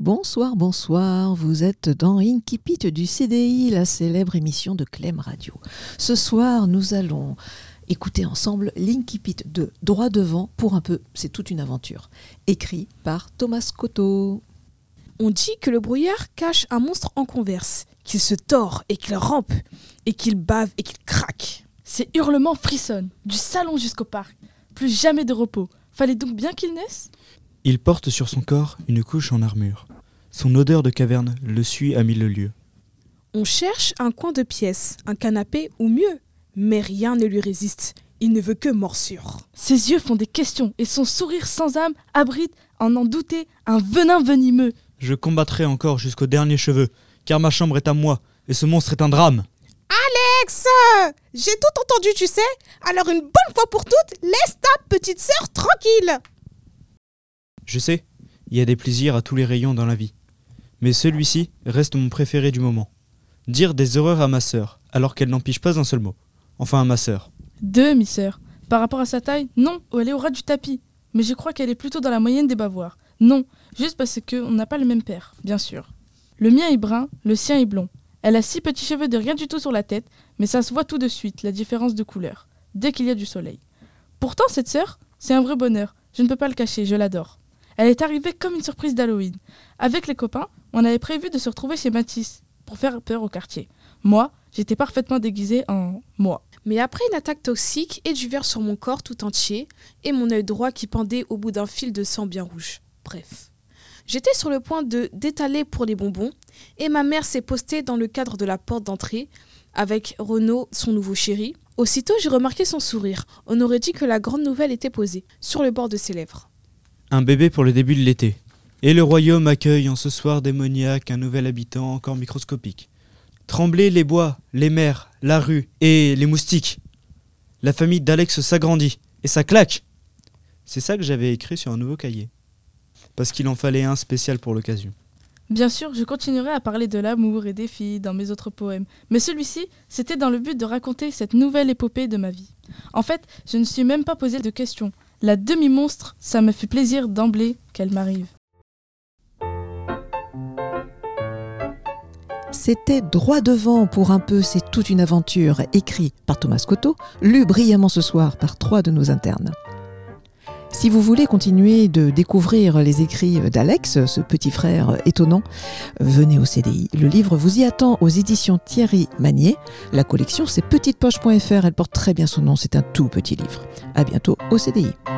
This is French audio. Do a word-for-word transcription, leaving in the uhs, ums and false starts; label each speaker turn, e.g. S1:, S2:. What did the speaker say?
S1: Bonsoir, bonsoir, vous êtes dans Incipit du C D I, la célèbre émission de Clem Radio. Ce soir, nous allons écouter ensemble l'Incipit de Droit devant pour un peu, c'est toute une aventure, écrit par Thomas Cotto.
S2: On dit que le brouillard cache un monstre en converse, qu'il se tord et qu'il rampe, et qu'il bave et qu'il craque.
S3: Ses hurlements frissonnent, du salon jusqu'au parc. Plus jamais de repos. Fallait donc bien qu'il naisse ?
S4: Il porte sur son corps une couche en armure. Son odeur de caverne le suit à mille lieues.
S2: On cherche un coin de pièce, un canapé ou mieux, mais rien ne lui résiste. Il ne veut que morsure.
S3: Ses yeux font des questions et son sourire sans âme abrite, en n'en douter, un venin venimeux.
S4: Je combattrai encore jusqu'au dernier cheveu, car ma chambre est à moi, et ce monstre est un drame.
S2: Alex, j'ai tout entendu, tu sais. Alors une bonne fois pour toutes, laisse ta petite sœur tranquille.
S4: Je sais, il y a des plaisirs à tous les rayons dans la vie. Mais celui-ci reste mon préféré du moment. Dire des horreurs à ma sœur, alors qu'elle n'en pige pas un seul mot. Enfin, à ma sœur.
S3: Deux, mi-sœur. Par rapport à sa taille, non, elle est au ras du tapis. Mais je crois qu'elle est plutôt dans la moyenne des bavoirs. Non, juste parce qu'on n'a pas le même père, bien sûr. Le mien est brun, le sien est blond. Elle a six petits cheveux de rien du tout sur la tête, mais ça se voit tout de suite, la différence de couleur, dès qu'il y a du soleil. Pourtant, cette sœur, c'est un vrai bonheur. Je ne peux pas le cacher, je l'adore. Elle est arrivée comme une surprise d'Halloween. Avec les copains, on avait prévu de se retrouver chez Mathis pour faire peur au quartier. Moi, j'étais parfaitement déguisée en moi.
S2: Mais après une attaque toxique et du verre sur mon corps tout entier, et mon œil droit qui pendait au bout d'un fil de sang bien rouge. Bref. J'étais sur le point de d'étaler pour les bonbons, et ma mère s'est postée dans le cadre de la porte d'entrée, avec Renaud, son nouveau chéri. Aussitôt, j'ai remarqué son sourire. On aurait dit que la grande nouvelle était posée, sur le bord de ses lèvres.
S4: Un bébé pour le début de l'été. Et le royaume accueille en ce soir démoniaque un nouvel habitant encore microscopique. Trembler les bois, les mers, la rue et les moustiques. La famille d'Alex s'agrandit et ça claque. C'est ça que j'avais écrit sur un nouveau cahier. Parce qu'il en fallait un spécial pour l'occasion.
S3: Bien sûr, je continuerai à parler de l'amour et des filles dans mes autres poèmes. Mais celui-ci, c'était dans le but de raconter cette nouvelle épopée de ma vie. En fait, je ne suis même pas posé de questions. La demi-monstre, ça me fait plaisir d'emblée qu'elle m'arrive.
S1: C'était Droit devant pour un peu, c'est toute une aventure, écrit par Thomas Cotto, lu brillamment ce soir par trois de nos internes. Si vous voulez continuer de découvrir les écrits d'Alex, ce petit frère étonnant, venez au C D I. Le livre vous y attend aux éditions Thierry Magnier. La collection, c'est petite poche point f r. Elle porte très bien son nom, c'est un tout petit livre. À bientôt au C D I.